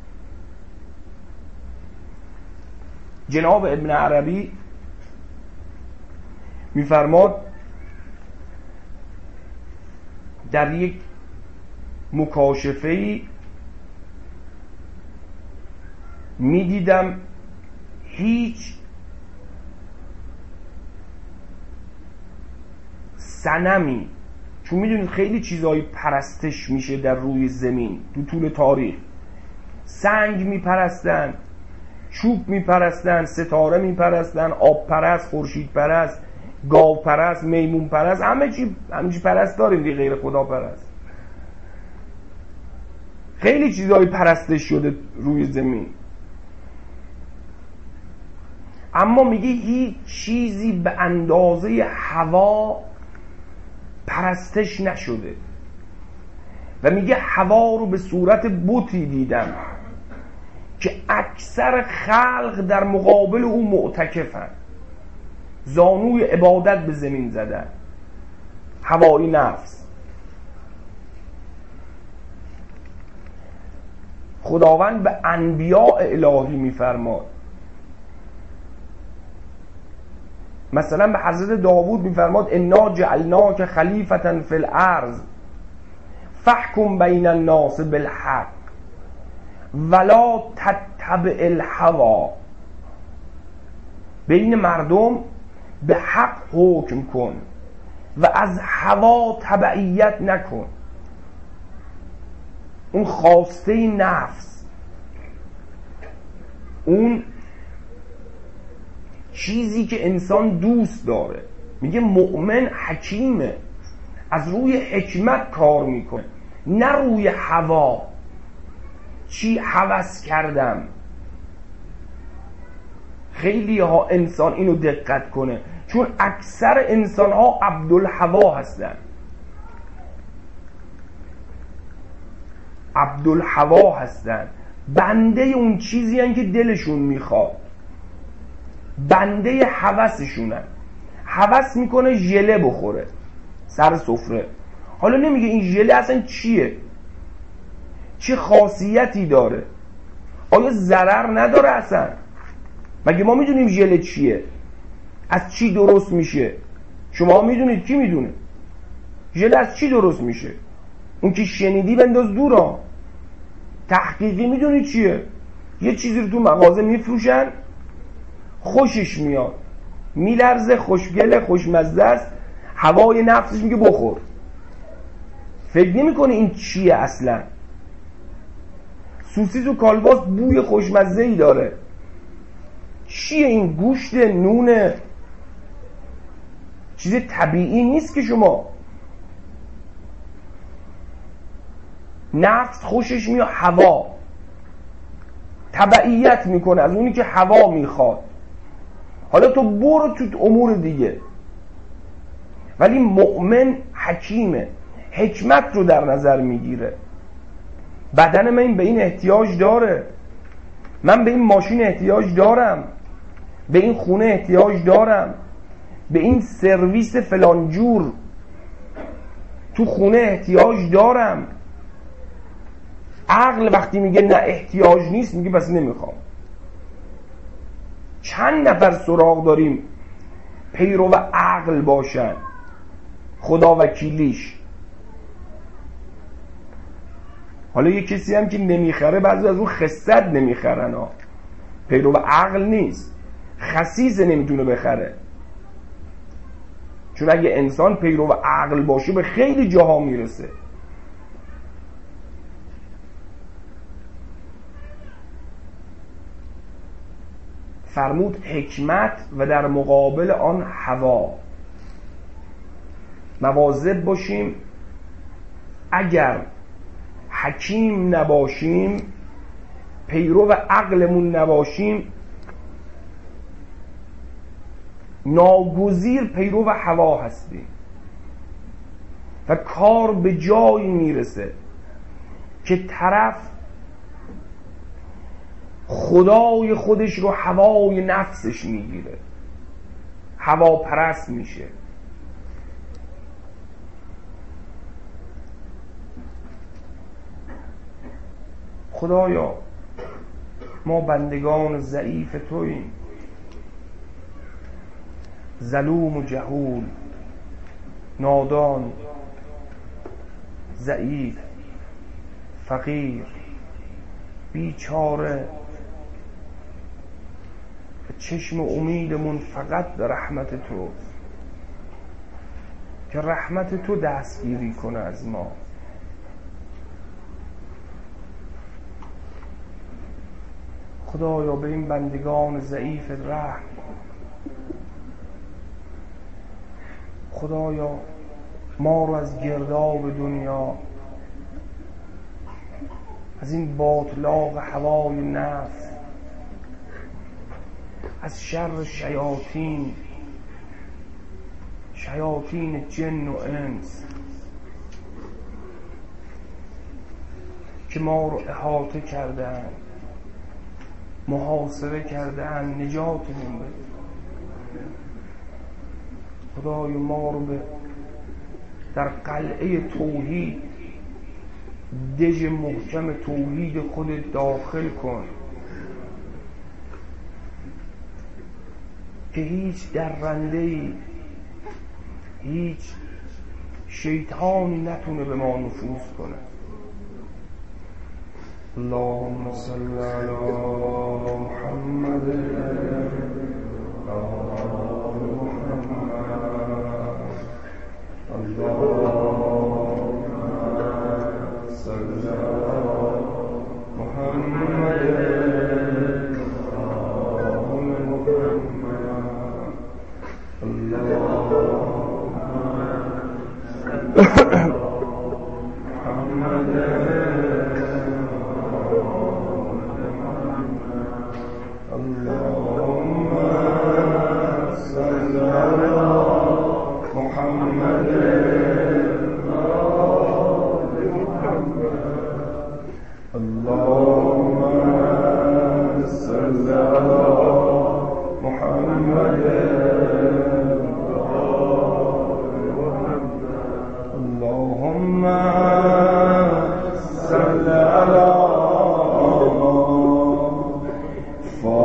جناب ابن عربی میفرماد در یک مکاشفه‌ای میدیدم هیچ صنمی، چون میدونید خیلی چیزایی پرستش میشه در روی زمین تو طول تاریخ، سنگ میپرستن، چوب میپرستن، ستاره میپرستن، آب پرست، خورشید پرست، گاو پرست، میمون پرست، همه چی همه چی پرست داریم دیگه غیر خدا پرست. خیلی چیزایی پرستش شده روی زمین، اما میگه هیچ چیزی به اندازه هوا پرستش نشده. و میگه هوا رو به صورت بتی دیدم که اکثر خلق در مقابل او معتکفن، زانوی عبادت به زمین زدن. هوای نفس. خداوند به انبیاء الهی میفرماد، مثلا به حضرت داوود میفرماد انا جعلناک خلیفة فی الارض فاحکم بین الناس بالحق ولا تتبع الهوا. بین مردم به حق حکم کن و از هوا تبعیت نکن. اون خواسته نفس، اون چیزی که انسان دوست داره. میگه مؤمن حکیمه، از روی حکمت کار میکنه نه روی هوا. چی هوس کردم. خیلی ها انسان اینو دقت کنه، چون اکثر انسان ها عبدالهوا هستن. عبدالهوا هستن، بنده اون چیزی هن که دلشون میخواد، بنده هوسشونن. هوس میکنه ژله بخوره، سر سفره. حالا نمیگه این ژله اصلا چیه، چه خاصیتی داره، آیا ضرر نداره اصلا؟ مگه ما میدونیم ژله چیه، از چی درست میشه؟ شما میدونید؟ کی میدونه ژله از چی درست میشه؟ اون که شنیدی بنداز دورا. تحقیقی میدونی چیه؟ یه چیزی رو تو مغازه میفروشن، خوشش میاد، میلرزه، خوشگله، خوشمزه است، هوای نفسش میگه بخور. فکر نمیکنه این چیه اصلا. سوسیس و کالباس بوی خوشمزه ای داره، چیه این؟ گوشت، نونه، چیز طبیعی نیست که شما. نفس خوشش میاد، هوا تبعیت میکنه از اونی که هوا میخواد. حالا تو برو تو امور دیگه. ولی مؤمن حکیمه، حکمت رو در نظر میگیره. بدن من به این احتیاج داره، من به این ماشین احتیاج دارم، به این خونه احتیاج دارم، به این سرویس فلانجور تو خونه احتیاج دارم. عقل وقتی میگه نه احتیاج نیست، میگه بس نمیخوام. چند نفر سراغ داریم پیرو و عقل باشن، خدا وکیلیش. حالا یه کسی هم که نمیخره، بعضی از اون خست نمیخرن ها، پیرو و عقل نیست، خسیس نمیتونه بخره. چون اگه انسان پیرو و عقل باشه به خیلی جاها میرسه. فرمود حکمت و در مقابل آن هوا. مواظب باشیم اگر حکیم نباشیم، پیرو عقلمون نباشیم، ناگزیر پیرو هوا هستیم و کار به جایی میرسه که طرف خدای خودش رو هوای نفسش میگیره، هوا پرست میشه. خدایا ما بندگان ضعیف توییم، ظلوم و جهول، نادان، ضعیف، فقیر، بیچاره. چشم امیدمون فقط به رحمت تو، که رحمت تو دستگیری کنه از ما. خدایا به این بندگان ضعیف رحم. خدایا ما رو از گرداب دنیا، از این باطلاق هوای نفس، از شر شیاطین، شیاطین جن و انس که ما رو احاطه کردن، محاصره کردن، نجاتمون بده. خدای ما رو به در قلعه توحید، دژ محکم توحید خود داخل کن که هیچ درنده‌ای، هیچ شیطانی نتونه به ما نفوذ کنه. اللهم صل علی محمد اللهم صل علی محمد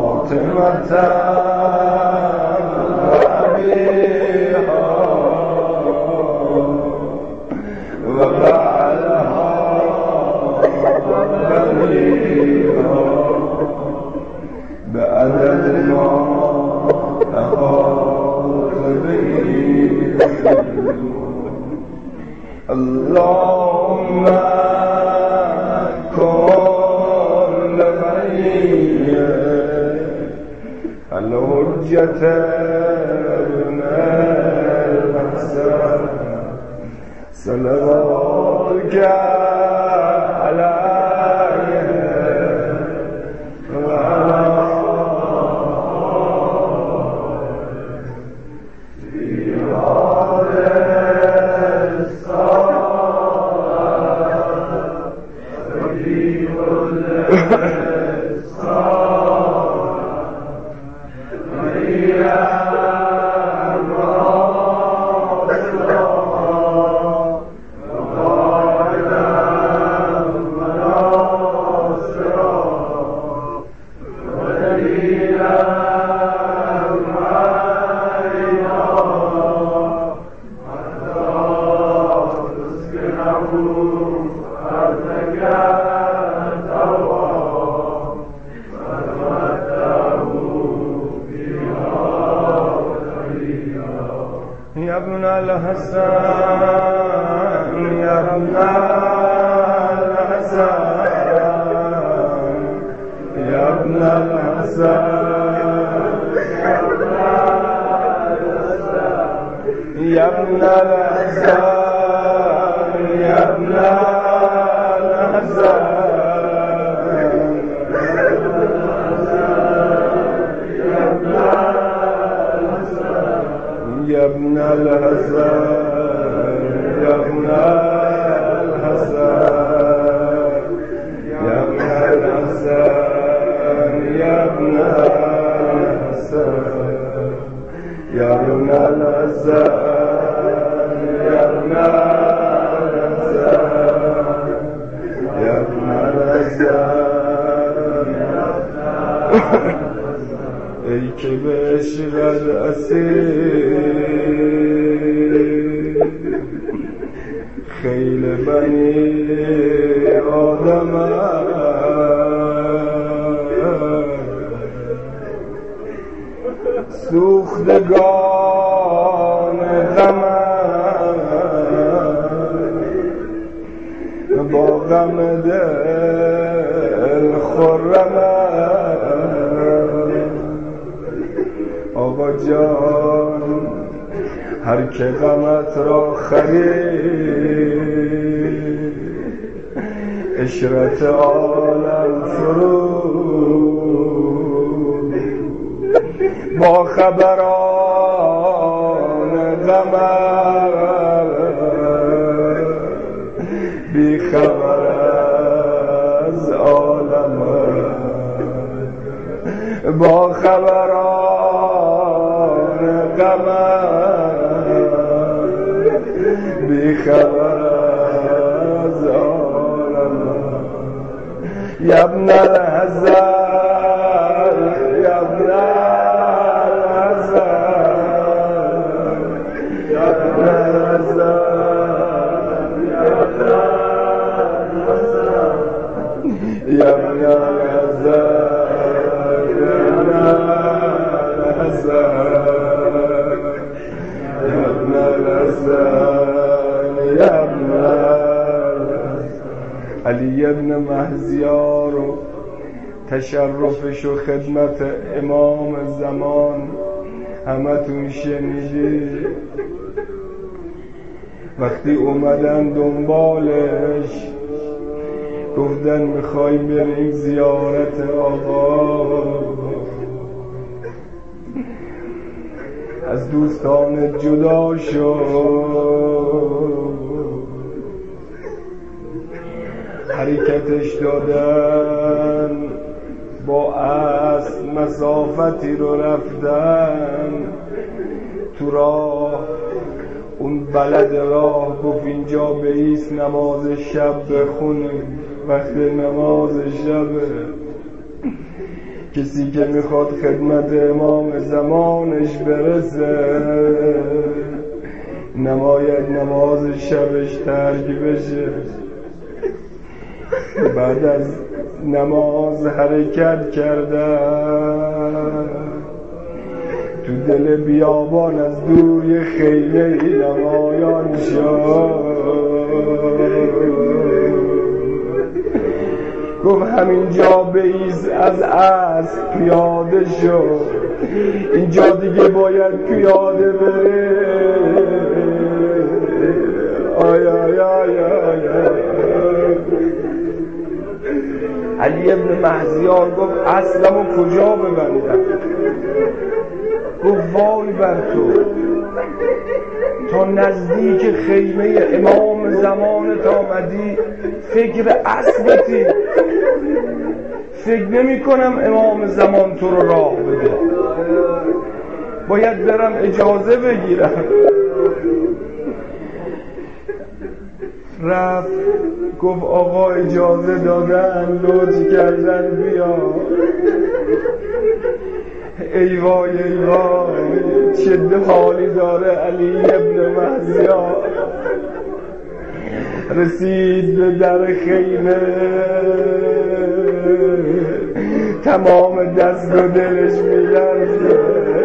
فاطمة وأبيها وبعلها وبنيها بعدد ما أحاط به اللهم كن لبنيه الحجة ابن الحسن صلواتك عليه وعلى يا ابن الحسن يا ابن الحسن يا ابن الحسن يا ابن الحسن يا ابن الحسن يا ابن الحسن يا ابن الحسن يا ابن الحسن يا ابن الحسن يا ابن الحسن يا ابن الحسن يا ابن الحسن ای که به عشقت اسیر خیل بنی آدم سوختگان غم با غم دل خرم آقا جان هر که غمت را خرید عشرت عالم فرود با خبران غمت بی خبر از عالم با خبران غمت بی خبر از عالم یا ابن الحسن یا ابن الحسن یا ابن الحسن یا ابن علی ابن مهزیار و تشرفش و خدمت امام زمان همتون شنیدی وقتی اومدن دنبالش گفتن میخوای بریم زیارت آقا از دوستان جدا شد حرکتش دادن با اسب مسافتی رو رفتن تو راه اون بلد راه گفت اینجا بیست نماز شب بخونه وقت نماز شبه کسی که میخواد خدمت امام زمانش برسه نماید نماز شبش ترک بشه، بعد از نماز حرکت کردن تو دل بیابان از دور یه خیمه نمایان شد. گفت همینجا بیز از اسب پیاده شد، اینجا دیگه باید پیاده بره. آی آی آی آی علی ابن مهزیار گفت اصلمو کجا ببندم؟ گفت وای بر تو، تا نزدیک خیمه امام زمانت آمدی فکر اسبتی، فکر نمی کنم امام زمان تو رو راه بده، باید برم اجازه بگیرم. رفت گفت آقا اجازه دادن، لطف کردن بیا. ای وای ای وای چه حالی داره علی ابن مهزیار. رسید به در خیمه، تمام دست و دلش میلرزه.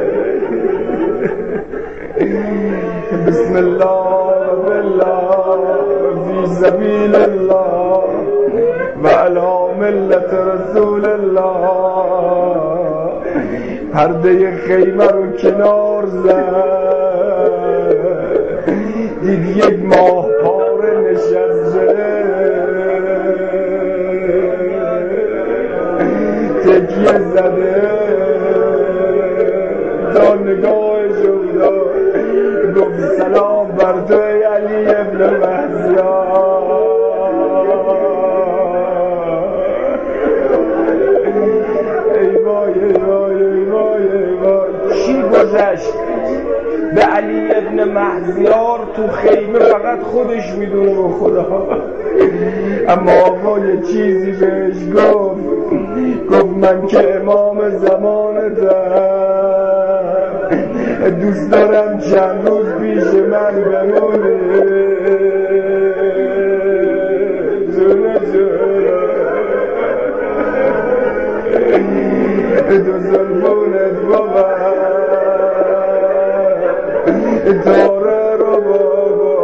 بسم الله بالله فی سبیل الله و علی ملت رسول الله. پرده خیمه رو کنار زد، دید یک ماه پاره نشسته تکیه زده. تا نگاهش افتاد گفت سلام بر تو ای علی ابن مهزیار. ای وای ای وای ای وای ای وای چی گذشت به علی ابن مهزیار تو خیمه فقط خودش میدونه و خدا. اما آقا یه چیزی بهش گفت، گفت من که امام زمانتم، دوست دارم چند روز پیش من بمونه. جونه جونه دو زلفونت بابا داره رو بابا.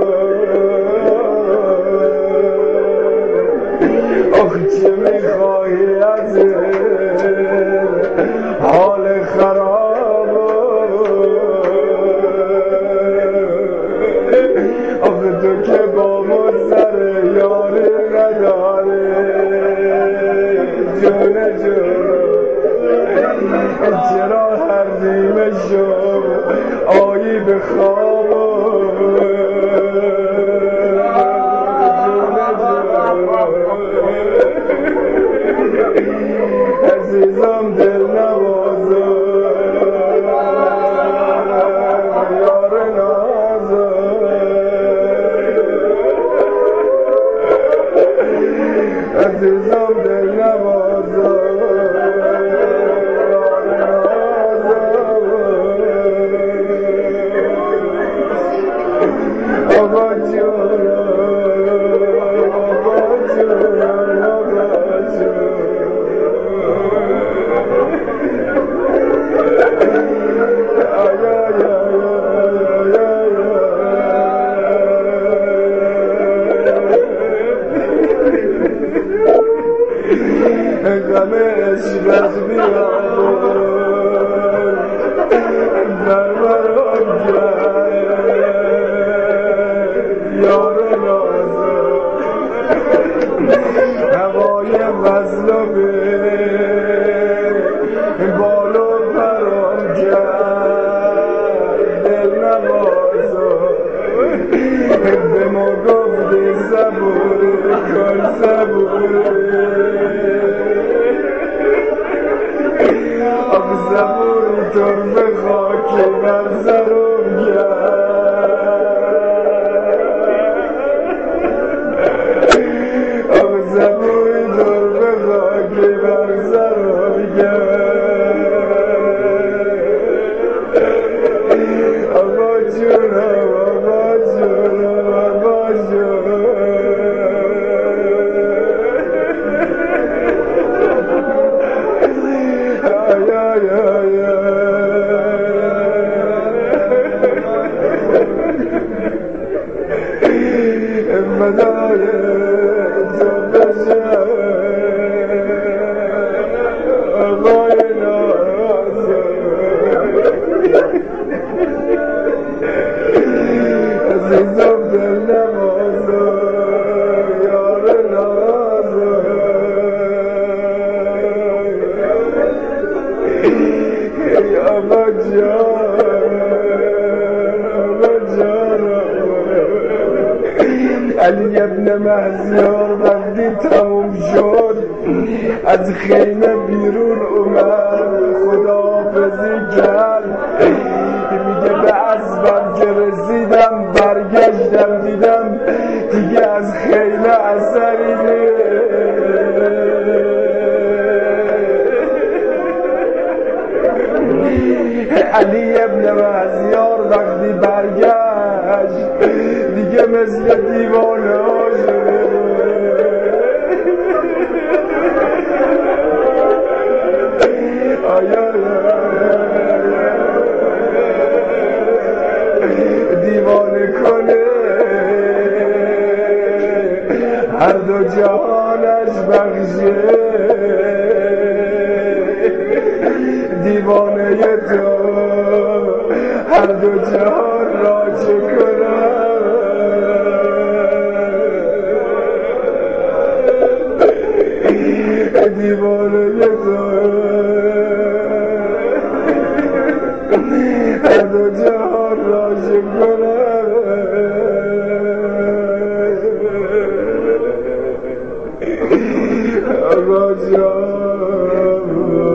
آخ چه میخواهی از حال خراب، آخ تو که با مزر یاری نداره. جونه جونه چرا هر نیمه شب آیی به خواب. عزیزم دل نوازم یار نازم، عزیزم دل نوازم آقا جون آقا جون آقا جون. غم عشقت بیاد در برام کرد یار نازم. هوای وصل و به بالو برام کرد دل نوازم. به ما گفتی صبور کن صبور، آخ زبور طرف خاکی بر سرم کرد. آخ زبور طرف خاکی بر سرم کرد. علی ابن مهزیار وقتی تموم شد از خیمه بیرون اومد خداحافظی کرد میگه به اسبم که رسیدم برگشتم دیدم دیگه از خیمه اثری نیست. علی ابن مهزیار وقتی برگشت دیگه مثل دیوانه ها شده آیا دیوانه کنه هر دو جهانش بخشه دیوانه تو هر دو جهان را چه کنه دیوانه تو هر دو جهان را چه کنه آقا جان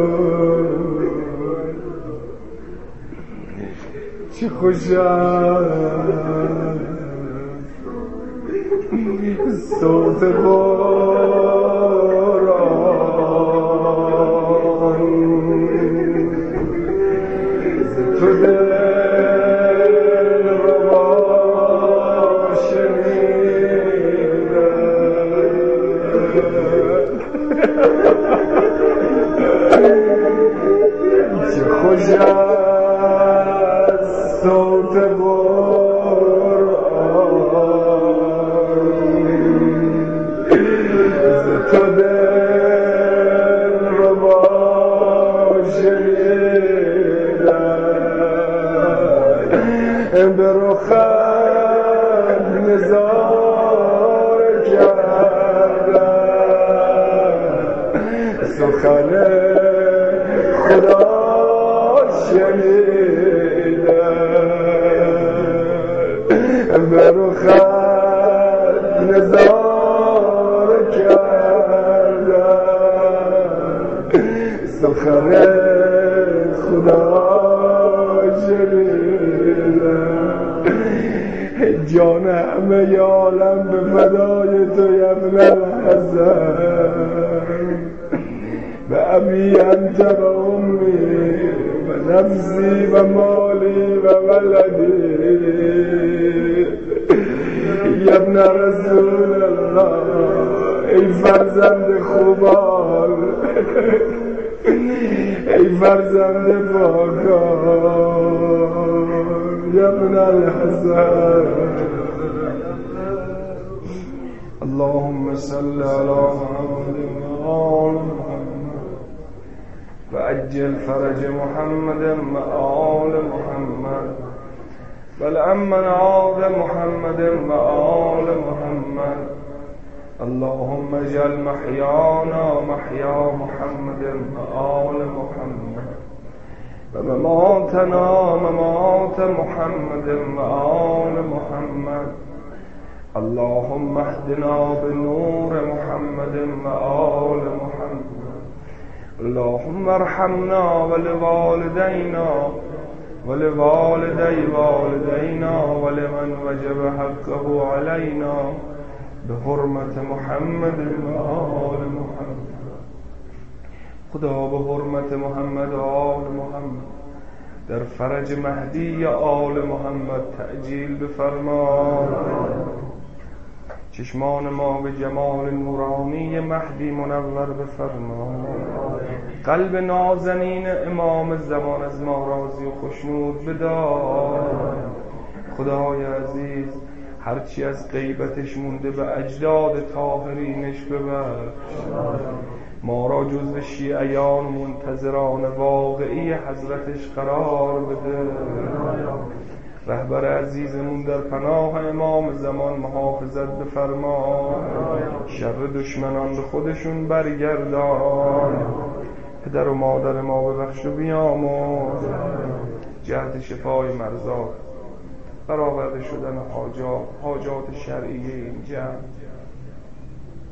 چه خوش است صوت باران تو دل ربا شنیده چه خوش است صوت باران تو دل ربا شنیدم به رخت نظار کردم سخن خدا شنیدم به رخت نظار کردم سخن خدا شنیدم جان همه عالم به فدای تو ابن الحسن به ابی انت و امی و نفسی و مالی و ولدی ابن رسول الله ای فرزند خوبان ای فرزند پاکان ابن الحسن اللهم صل على محمد وآل محمد وعجل فرج محمد وآل محمد والأمن عاد محمد وآل محمد اللهم اجعل محيانا محيا محمد وآل محمد ومماتنا ممات محمد وآل محمد اللهم اهدنا بنور محمد وآل محمد اللهم ارحمنا ولوالدينا ولوالدي والدينا ولمن وجب حقه علينا بحرمة محمد وآل محمد خدا به حرمت محمد و آل محمد در فرج مهدی آل محمد تعجیل بفرما چشمان ما به جمال نورانی مهدی منور بفرما قلب نازنین امام زمان از ما راضی و خوشنود بدار. خدای عزیز هرچی از غیبتش مونده به اجداد طاهرینش ببخش. ما را جزو شیعیان منتظران واقعی حضرتش قرار بده. رهبر عزیزمون در پناه امام زمان محافظت بفرما. شر دشمنان به خودشون برگردان. پدر و مادر ما ببخش و بیامرز. جهت شفای مرزا، برآورده شدن حاجات حاجات شرعی این جمع.